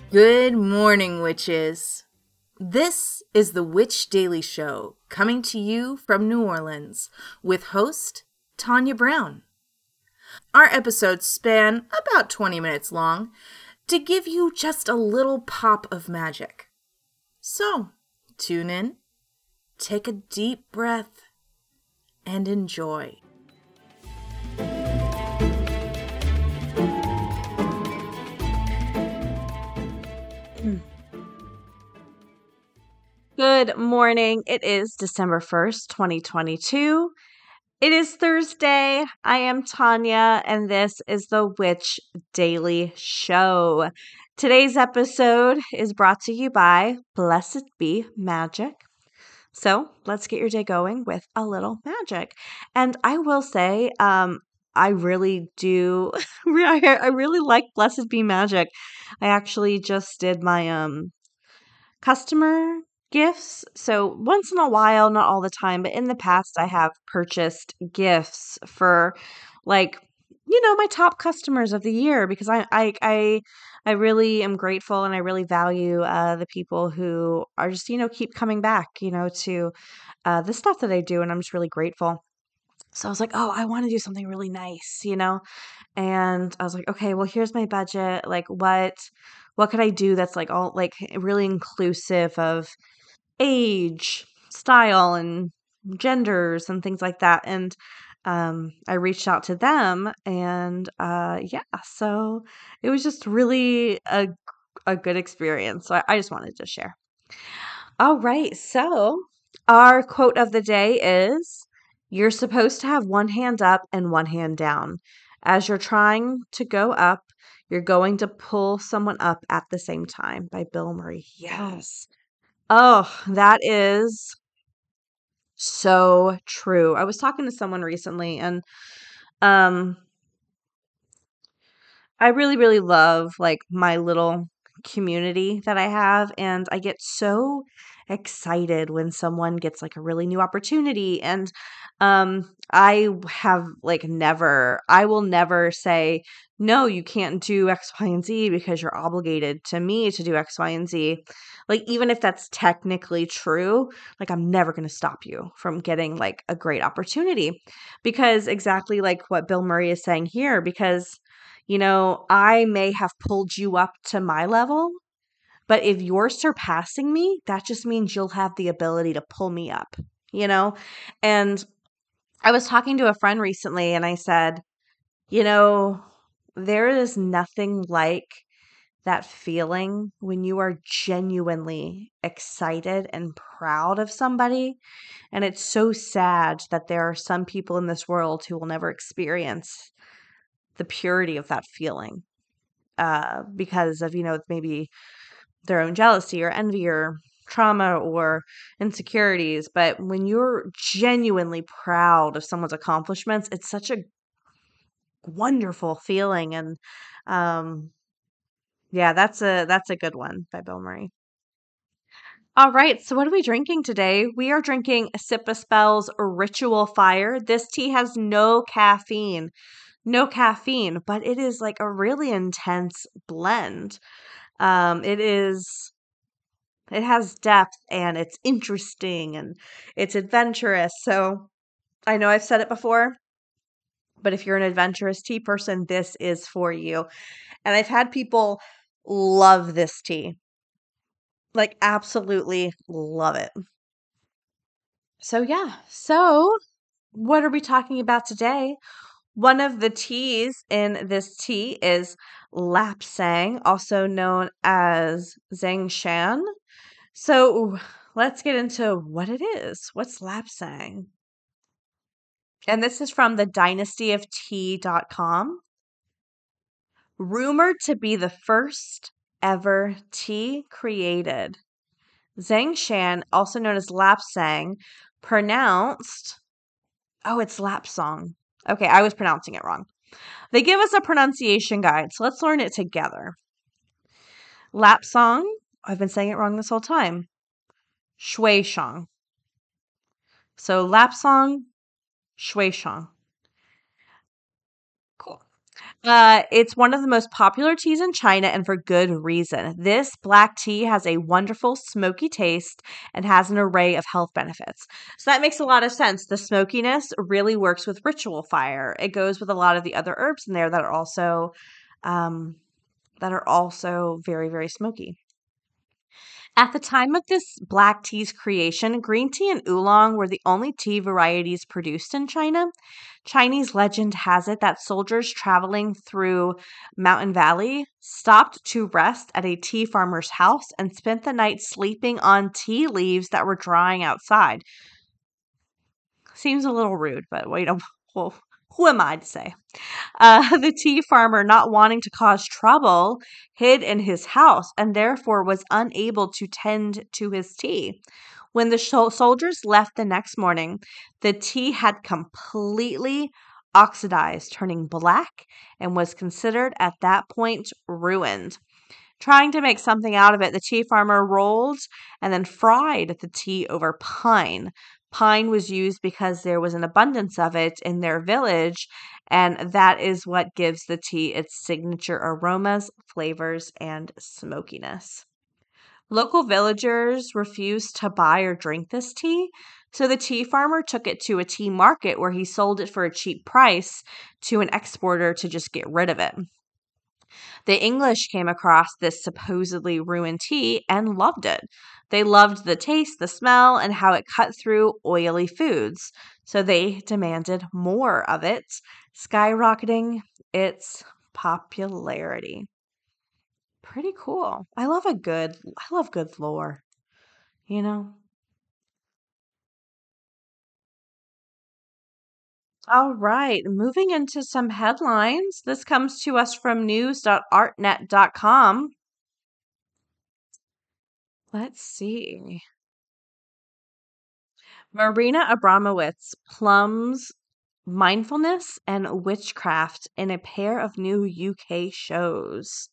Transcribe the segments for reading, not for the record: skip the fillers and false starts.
Good morning, witches. This is the Witch Daily Show, coming to you from New Orleans, with host Tanya Brown. Our episodes span about 20 minutes long to give you just a little pop of magic. So, tune in, take a deep breath, and enjoy. Good morning. It is December 1st, 2022. It is Thursday. I am Tanya, and this is the Witch Daily Show. Today's episode is brought to you by Blessed Be Magic. So let's get your day going with a little magic. And I will say, I really do. I really like Blessed Be Magic. I actually just did my customer gifts. So once in a while, not all the time, but in the past, I have purchased gifts for my top customers of the year because I really am grateful and I really value the people who are just, keep coming back, to the stuff that I do. And I'm just really grateful. So I was like, oh, I want to do something really nice. And I was like, okay, well, here's my budget. Like what could I do that's like all like really inclusive of age, style, and genders and things like that. And I reached out to them and yeah, so it was just really a good experience. So I just wanted to share. All right, so our quote of the day is you're supposed to have one hand up and one hand down. As you're trying to go up, you're going to pull someone up at the same time by Bill Murray. Yes. Oh, that is so true. I was talking to someone recently and um I really, really love like my little community that I have, and I get so excited when someone gets like a really new opportunity. And I have like I will never say, no, you can't do X, Y, and Z because you're obligated to me to do X, Y, and Z. Like, even if that's technically true, like, I'm never going to stop you from getting like a great opportunity because exactly like what Bill Murray is saying here, because I may have pulled you up to my level, but if you're surpassing me, that just means you'll have the ability to pull me up, you know? And I was talking to a friend recently and I said, you know, there is nothing like that feeling when you are genuinely excited and proud of somebody. And it's so sad that there are some people in this world who will never experience the purity of that feeling because of, maybe their own jealousy or envy or trauma or insecurities. But when you're genuinely proud of someone's accomplishments, it's such a wonderful feeling. And um, yeah, that's a good one by Bill Murray. All right, so what are we drinking today? We are drinking Sip a Spell's Ritual Fire. This tea has no caffeine. No caffeine, but it is like a really intense blend. It is it has depth and it's interesting and it's adventurous. So I know I've said it before, but if you're an adventurous tea person, this is for you. And I've had people love this tea. Like absolutely love it. So yeah. So what are we talking about today? One of the teas in this tea is lapsang, also known as zangshan. So let's get into what it is. What's lapsang? And this is from the dynastyoftea.com. Rumored to be the first ever tea created. Zangshan, also known as lapsang, pronounced, oh, it's lapsang. Okay, I was pronouncing it wrong. They give us a pronunciation guide, so let's learn it together. Lapsang, I've been saying it wrong this whole time. Shuishang. So lapsang, Shuishang. Cool. It's one of the most popular teas in China, and for good reason. This black tea has a wonderful smoky taste and has an array of health benefits. So that makes a lot of sense. The smokiness really works with ritual fire. It goes with a lot of the other herbs in there um, that are also very, very smoky. At the time of this black tea's creation, green tea and oolong were the only tea varieties produced in China. Chinese legend has it that soldiers traveling through Mountain Valley stopped to rest at a tea farmer's house and spent the night sleeping on tea leaves that were drying outside. Seems a little rude, but wait, well, who am I to say? The tea farmer, not wanting to cause trouble, hid in his house and therefore was unable to tend to his tea. When the soldiers left the next morning, the tea had completely oxidized, turning black, and was considered at that point ruined. Trying to make something out of it, the tea farmer rolled and then fried the tea over pine. Pine was used because there was an abundance of it in their village, and that is what gives the tea its signature aromas, flavors, and smokiness. Local villagers refused to buy or drink this tea, so the tea farmer took it to a tea market where he sold it for a cheap price to an exporter to just get rid of it. The English came across this supposedly ruined tea and loved it. They loved the taste, the smell, and how it cut through oily foods. So they demanded more of it, skyrocketing its popularity. Pretty cool. I love good lore, you know? All right, moving into some headlines. This comes to us from news.artnet.com. Let's see. Marina Abramowitz plumbs mindfulness and witchcraft in a pair of new UK shows.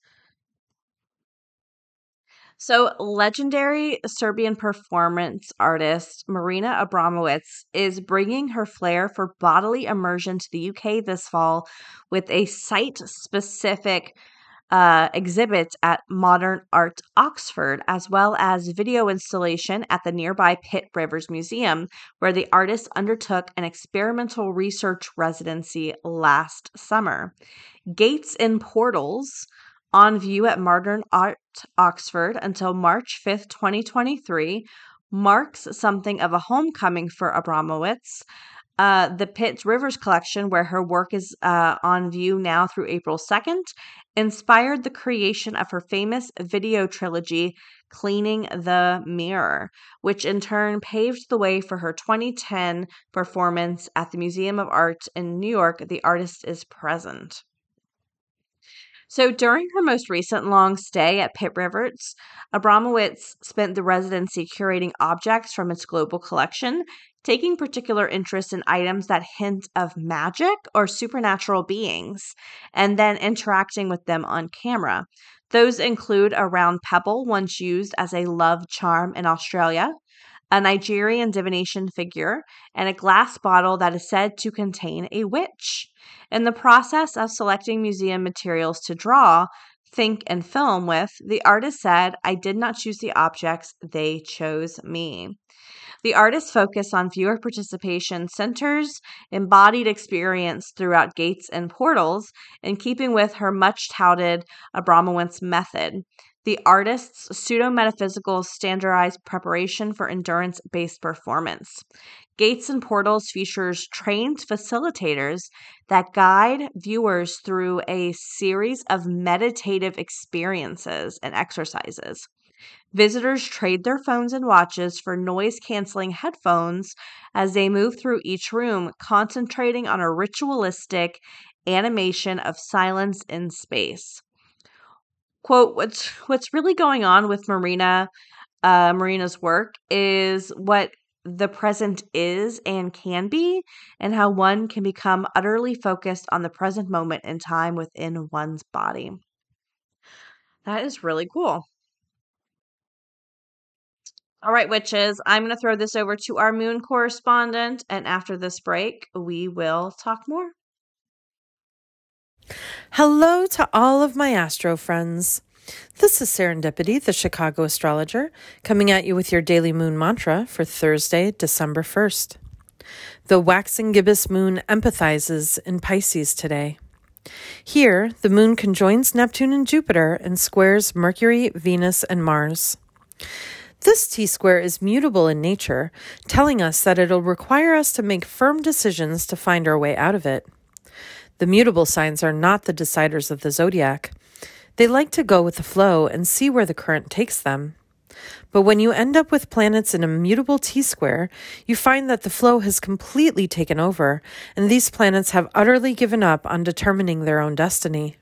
So, legendary Serbian performance artist Marina Abramowitz is bringing her flair for bodily immersion to the UK this fall with a site specific exhibit at Modern Art Oxford, as well as video installation at the nearby Pitt Rivers Museum, where the artist undertook an experimental research residency last summer. Gates and Portals, on view at Modern Art Oxford until March 5th, 2023, marks something of a homecoming for Abramowitz. The Pitt Rivers collection, where her work is on view now through April 2nd, inspired the creation of her famous video trilogy, Cleaning the Mirror, which in turn paved the way for her 2010 performance at the Museum of Art in New York. The artist is present. So during her most recent long stay at Pitt Rivers, Abramowitz spent the residency curating objects from its global collection, taking particular interest in items that hint of magic or supernatural beings, and then interacting with them on camera. Those include a round pebble once used as a love charm in Australia, a Nigerian divination figure, and a glass bottle that is said to contain a witch. In the process of selecting museum materials to draw, think, and film with, the artist said, "I did not choose the objects, they chose me." The artist's focus on viewer participation centers embodied experience throughout gates and portals, in keeping with her much touted Abramowitz method. The artist's pseudo metaphysical standardized preparation for endurance based performance. Gates and Portals features trained facilitators that guide viewers through a series of meditative experiences and exercises. Visitors trade their phones and watches for noise canceling headphones as they move through each room, concentrating on a ritualistic animation of silence in space. Quote, what's really going on with Marina's work is what the present is and can be, and how one can become utterly focused on the present moment in time within one's body. That is really cool. All right, witches, I'm going to throw this over to our moon correspondent, and after this break, we will talk more. Hello to all of my astro friends. This is Serendipity, the Chicago astrologer, coming at you with your daily moon mantra for Thursday, December 1st. The waxing gibbous moon empathizes in Pisces today. Here, the moon conjoins Neptune and Jupiter and squares Mercury, Venus, and Mars. This T-square is mutable in nature, telling us that it'll require us to make firm decisions to find our way out of it. The mutable signs are not the deciders of the zodiac. They like to go with the flow and see where the current takes them. But when you end up with planets in a mutable T-square, you find that the flow has completely taken over, and these planets have utterly given up on determining their own destiny.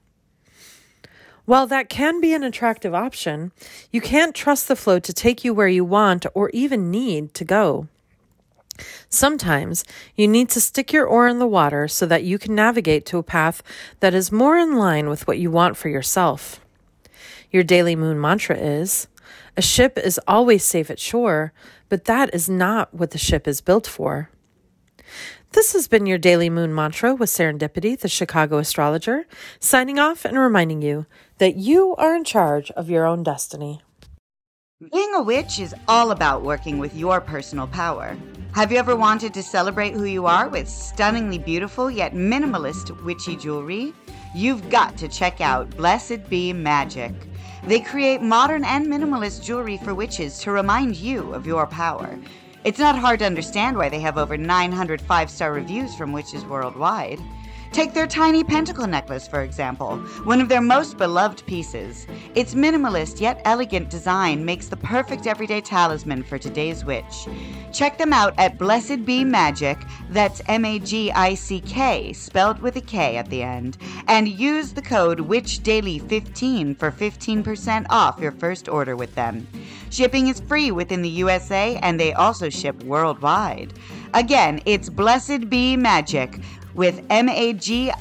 While that can be an attractive option, you can't trust the flow to take you where you want or even need to go. Sometimes you need to stick your oar in the water so that you can navigate to a path that is more in line with what you want for yourself. Your daily moon mantra is, a ship is always safe at shore, but that is not what the ship is built for. This has been your daily moon mantra with Serendipity, the Chicago astrologer, signing off and reminding you that you are in charge of your own destiny. Being a witch is all about working with your personal power. Have you ever wanted to celebrate who you are with stunningly beautiful yet minimalist witchy jewelry? You've got to check out Blessed Be Magic. They create modern and minimalist jewelry for witches to remind you of your power. It's not hard to understand why they have over 900 five-star reviews from witches worldwide. Take their tiny pentacle necklace, for example, one of their most beloved pieces. Its minimalist yet elegant design makes the perfect everyday talisman for today's witch. Check them out at Blessed Be Magic, that's MAGICK, spelled with a K at the end, and use the code WitchDaily15 for 15% off your first order with them. Shipping is free within the USA, and they also ship worldwide. Again, it's Blessed Be Magic, with MAGICK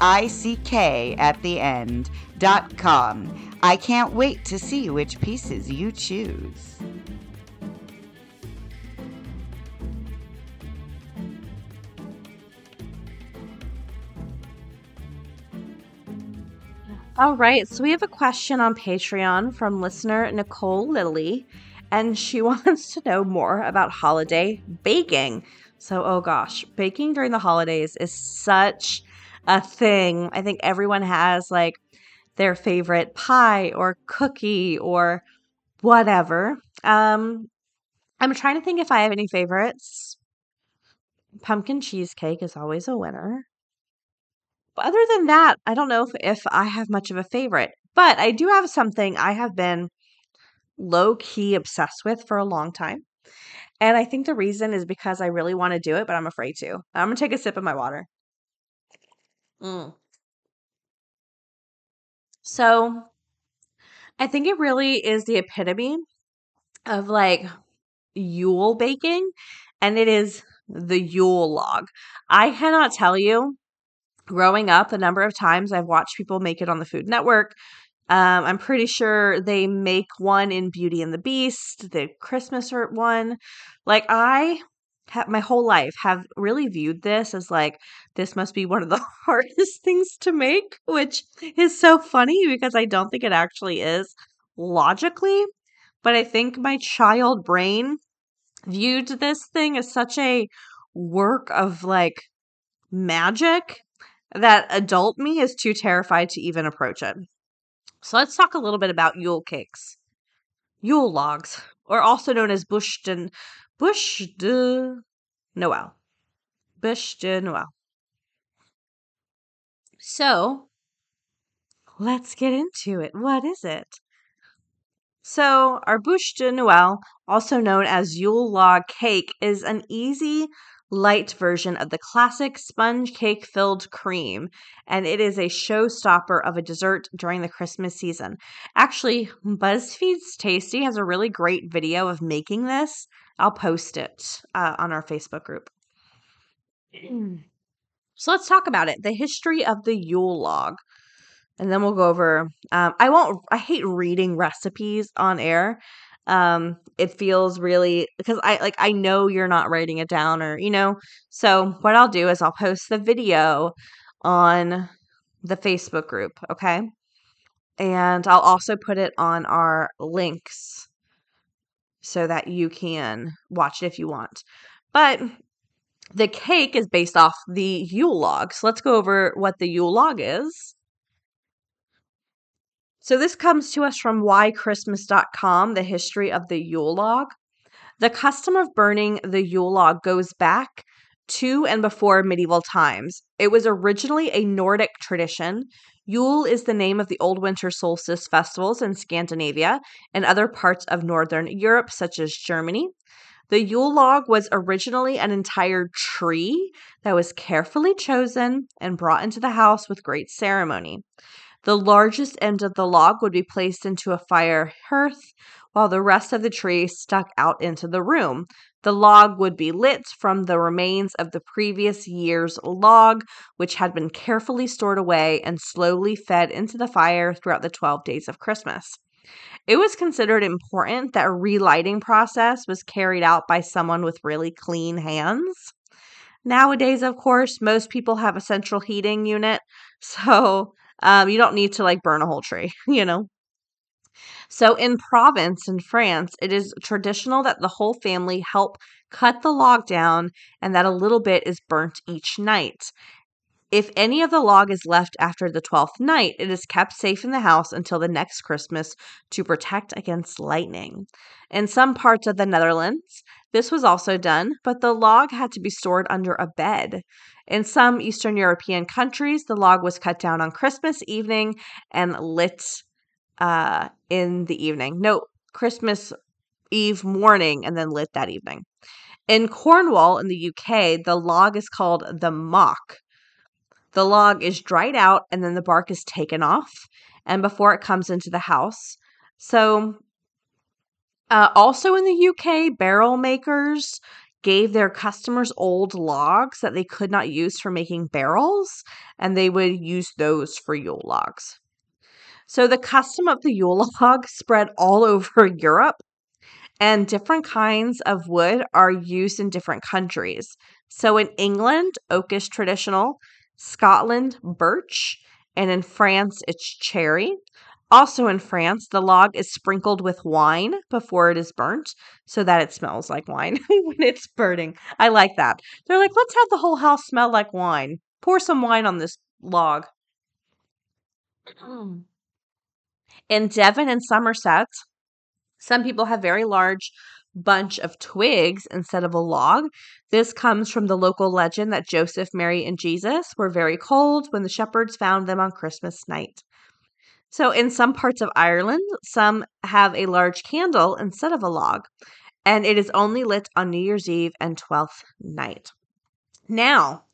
at the end, .com. I can't wait to see which pieces you choose. All right, so we have a question on Patreon from listener Nicole Lilly, and she wants to know more about holiday baking. So, oh gosh, baking during the holidays is such a thing. I think everyone has like their favorite pie or cookie or whatever. I'm trying to think if I have any favorites. Pumpkin cheesecake is always a winner. But other than that, I don't know if I have much of a favorite. But I do have something I have been low key obsessed with for a long time. And I think the reason is because I really want to do it, but I'm afraid to. I'm going to take a sip of my water. So I think it really is the epitome of like Yule baking, and it is the Yule log. I cannot tell you, growing up, the number of times I've watched people make it on the Food Network. I'm pretty sure they make one in Beauty and the Beast, the Christmas one. Like I have my whole life have really viewed this as like this must be one of the hardest things to make, which is so funny because I don't think it actually is logically, but I think my child brain viewed this thing as such a work of like magic that adult me is too terrified to even approach it. So let's talk a little bit about Yule cakes. Yule logs, or also known as bûche de Noël. Bûche de Noël. So, let's get into it. What is it? So, our bûche de Noël, also known as Yule log cake, is an easy, light version of the classic sponge cake filled cream, and it is a showstopper of a dessert during the Christmas season. Actually, BuzzFeed's Tasty has a really great video of making this. I'll post it on our Facebook group. So let's talk about it. The history of the Yule log. And then we'll go over, I hate reading recipes on air. It feels really, because I know you're not writing it down or, so what I'll do is I'll post the video on the Facebook group, okay? And I'll also put it on our links so that you can watch it if you want. But the cake is based off the Yule log. So let's go over what the Yule log is. So this comes to us from whychristmas.com, the history of the Yule log. The custom of burning the Yule log goes back to and before medieval times. It was originally a Nordic tradition. Yule is the name of the old winter solstice festivals in Scandinavia and other parts of Northern Europe, such as Germany. The Yule log was originally an entire tree that was carefully chosen and brought into the house with great ceremony. The largest end of the log would be placed into a fire hearth, while the rest of the tree stuck out into the room. The log would be lit from the remains of the previous year's log, which had been carefully stored away and slowly fed into the fire throughout the 12 days of Christmas. It was considered important that a relighting process was carried out by someone with really clean hands. Nowadays, of course, most people have a central heating unit, so you don't need to like burn a whole tree, So in Provence in France, it is traditional that the whole family help cut the log down and that a little bit is burnt each night. If any of the log is left after the 12th night, it is kept safe in the house until the next Christmas to protect against lightning. In some parts of the Netherlands, this was also done, but the log had to be stored under a bed. In some Eastern European countries, the log was cut down on Christmas evening and lit in the evening. No, Christmas Eve morning and then lit that evening. In Cornwall in the UK, the log is called the mock. The log is dried out and then the bark is taken off and before it comes into the house. So also in the UK, barrel makers gave their customers old logs that they could not use for making barrels, and they would use those for Yule logs. So the custom of the Yule log spread all over Europe, and different kinds of wood are used in different countries. So in England, oak is traditional, Scotland, birch, and in France, it's cherry. Also in France, the log is sprinkled with wine before it is burnt so that it smells like wine when it's burning. I like that. They're like, let's have the whole house smell like wine. Pour some wine on this log. In Devon and Somerset, some people have very large bunch of twigs instead of a log. This comes from the local legend that Joseph, Mary, and Jesus were very cold when the shepherds found them on Christmas night. So in some parts of Ireland, some have a large candle instead of a log, and it is only lit on New Year's Eve and 12th night. Now,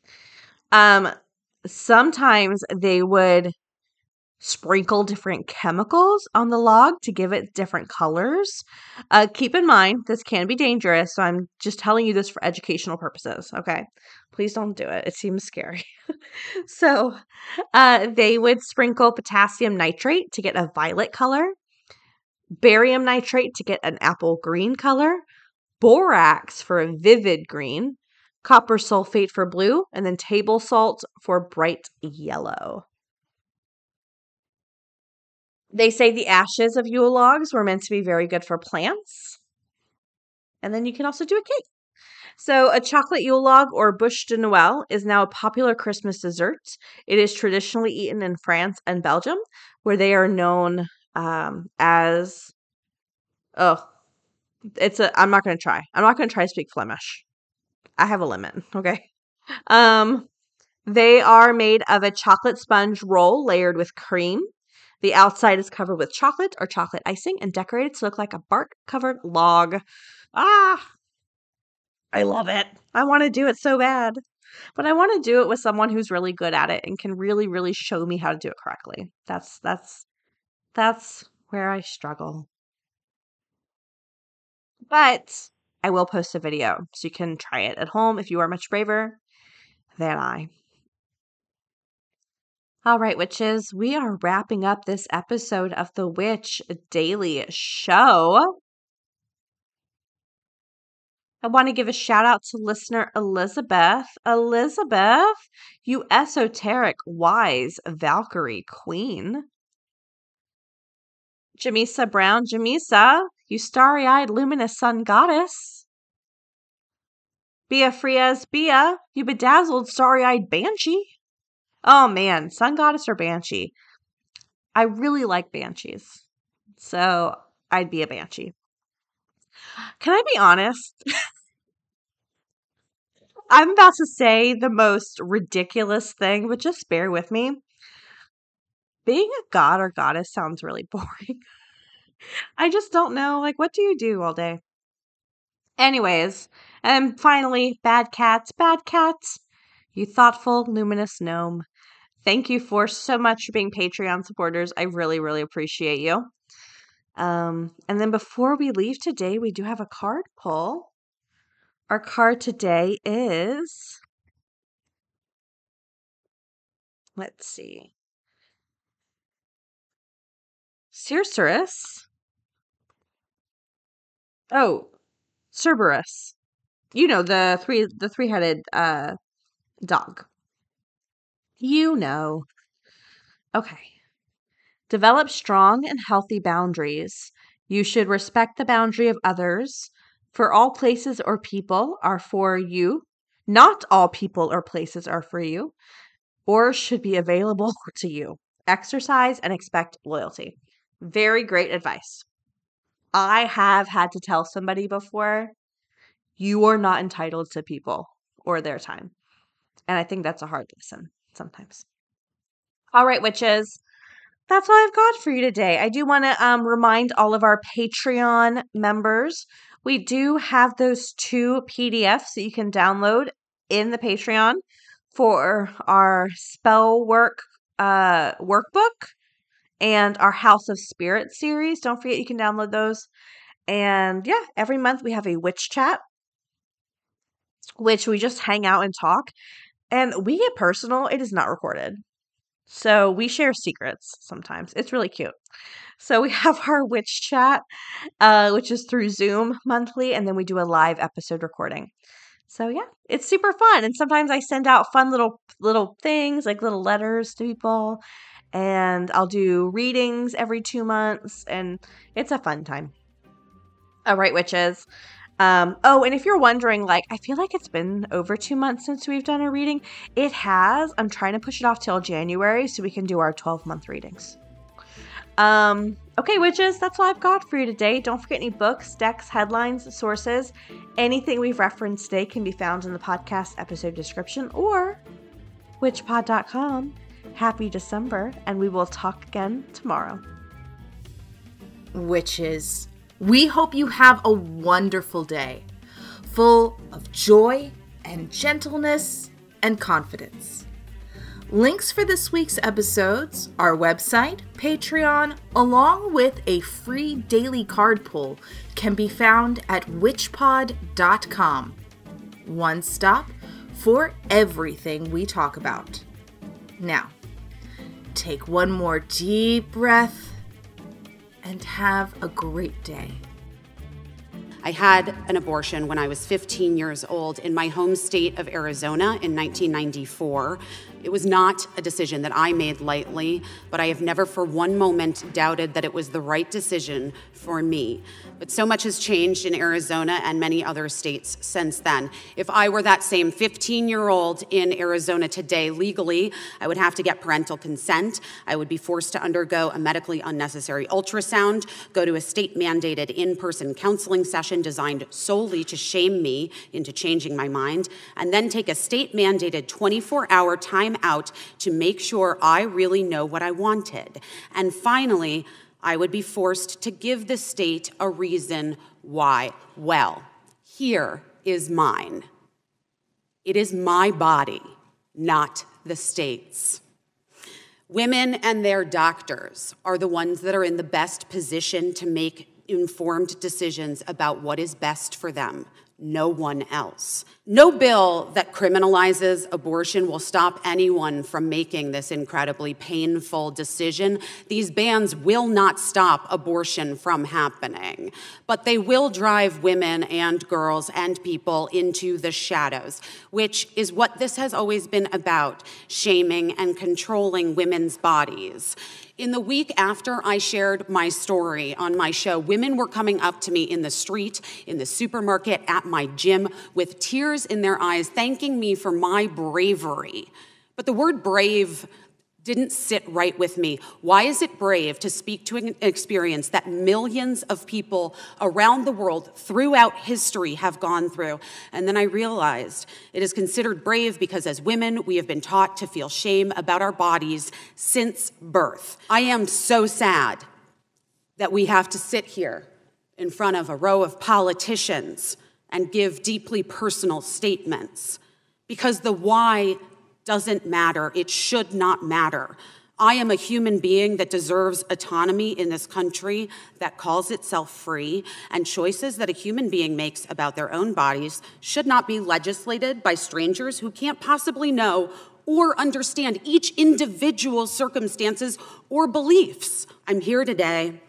sometimes they would sprinkle different chemicals on the log to give it different colors. Keep in mind, this can be dangerous, so I'm just telling you this for educational purposes, okay? Please don't do it. It seems scary. So they would sprinkle potassium nitrate to get a violet color, barium nitrate to get an apple green color, borax for a vivid green, copper sulfate for blue, and then table salt for bright yellow. They say the ashes of Yule logs were meant to be very good for plants. And then you can also do a cake. So a chocolate Yule log or bûche de Noël is now a popular Christmas dessert. It is traditionally eaten in France and Belgium, where they are known as, I'm not going to try. I'm not going to try to speak Flemish. I have a limit, okay? They are made of a chocolate sponge roll layered with cream. The outside is covered with chocolate or chocolate icing and decorated to look like a bark-covered log. I love it. I want to do it so bad. But I want to do it with someone who's really good at it and can really, really show me how to do it correctly. That's where I struggle. But I will post a video so you can try it at home if you are much braver than I. All right, witches, we are wrapping up this episode of the Witch Daily Show. I want to give a shout out to listener Elizabeth. Elizabeth, you esoteric, wise Valkyrie queen. Jamisa Brown, Jamisa, you starry-eyed, luminous sun goddess. Bia Frias, Bia, you bedazzled, starry-eyed banshee. Oh man, sun goddess or banshee? I really like banshees, so I'd be a banshee. Can I be honest? I'm about to say the most ridiculous thing, but just bear with me. Being a god or goddess sounds really boring. I just don't know. Like, what do you do all day? Anyways, and finally, bad cats, you thoughtful, luminous gnome. Thank you for so much for being Patreon supporters. I really, really appreciate you. And then before we leave today, we do have a card pull. Our card today is, let's see, Cerberus. Oh, Cerberus. You know, the three-headed dog. You know. Okay. Develop strong and healthy boundaries. You should respect the boundary of others. For all places or people are for you. Not all people or places are for you or should be available to you. Exercise and expect loyalty. Very great advice. I have had to tell somebody before, you are not entitled to people or their time. And I think that's a hard lesson sometimes. All right, witches. That's all I've got for you today. I do want to remind all of our Patreon members, we do have those 2 PDFs that you can download in the Patreon for our spell work workbook and our House of Spirit series. Don't forget you can download those. And yeah, every month we have a witch chat, which we just hang out and talk. And we get personal. It is not recorded. So we share secrets sometimes. It's really cute. So we have our witch chat, which is through Zoom monthly, and then we do a live episode recording. So yeah, it's super fun. And sometimes I send out fun little things, like little letters to people, and I'll do readings every 2 months, and it's a fun time. All right, witches. Oh, and if you're wondering, like, I feel like it's been over 2 months since we've done a reading. It has. I'm trying to push it off till January so we can do our 12-month readings. Okay, witches, that's all I've got for you today. Don't forget any books, decks, headlines, sources. Anything we've referenced today can be found in the podcast episode description or witchpod.com. Happy December, and we will talk again tomorrow. Witches, we hope you have a wonderful day, full of joy and gentleness and confidence. Links for this week's episodes, our website, Patreon, along with a free daily card pull can be found at witchpod.com. One stop for everything we talk about. Now, take one more deep breath and have a great day. I had an abortion when I was 15 years old in my home state of Arizona in 1994. It was not a decision that I made lightly, but I have never for one moment doubted that it was the right decision for me. But so much has changed in Arizona and many other states since then. If I were that same 15-year-old in Arizona today legally, I would have to get parental consent. I would be forced to undergo a medically unnecessary ultrasound, go to a state-mandated in-person counseling session designed solely to shame me into changing my mind, and then take a state-mandated 24-hour time out to make sure I really know what I wanted. And finally, I would be forced to give the state a reason why. Well, here is mine. It is my body, not the state's. Women and their doctors are the ones that are in the best position to make informed decisions about what is best for them. no one else. No bill that criminalizes abortion will stop anyone from making this incredibly painful decision. These bans will not stop abortion from happening, but they will drive women and girls and people into the shadows, which is what this has always been about, shaming and controlling women's bodies. In the week after I shared my story on my show, women were coming up to me in the street, in the supermarket, at my gym, with tears in their eyes, thanking me for my bravery. But the word brave didn't sit right with me. Why is it brave to speak to an experience that millions of people around the world throughout history have gone through? And then I realized it is considered brave because as women, we have been taught to feel shame about our bodies since birth. I am so sad that we have to sit here in front of a row of politicians and give deeply personal statements because the why doesn't matter. It should not matter. I am a human being that deserves autonomy in this country that calls itself free, and choices that a human being makes about their own bodies should not be legislated by strangers who can't possibly know or understand each individual's circumstances or beliefs. I'm here today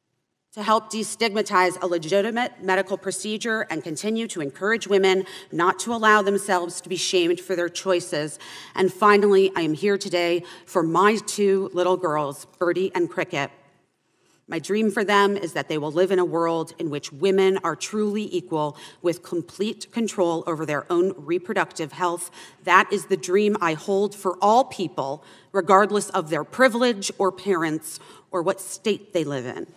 to help destigmatize a legitimate medical procedure and continue to encourage women not to allow themselves to be shamed for their choices. And finally, I am here today for my two little girls, Birdie and Cricket. My dream for them is that they will live in a world in which women are truly equal with complete control over their own reproductive health. That is the dream I hold for all people, regardless of their privilege or parents or what state they live in.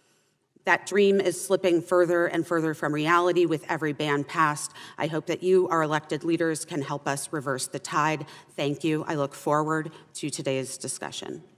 That dream is slipping further and further from reality with every ban passed. I hope that you, our elected leaders, can help us reverse the tide. Thank you. I look forward to today's discussion.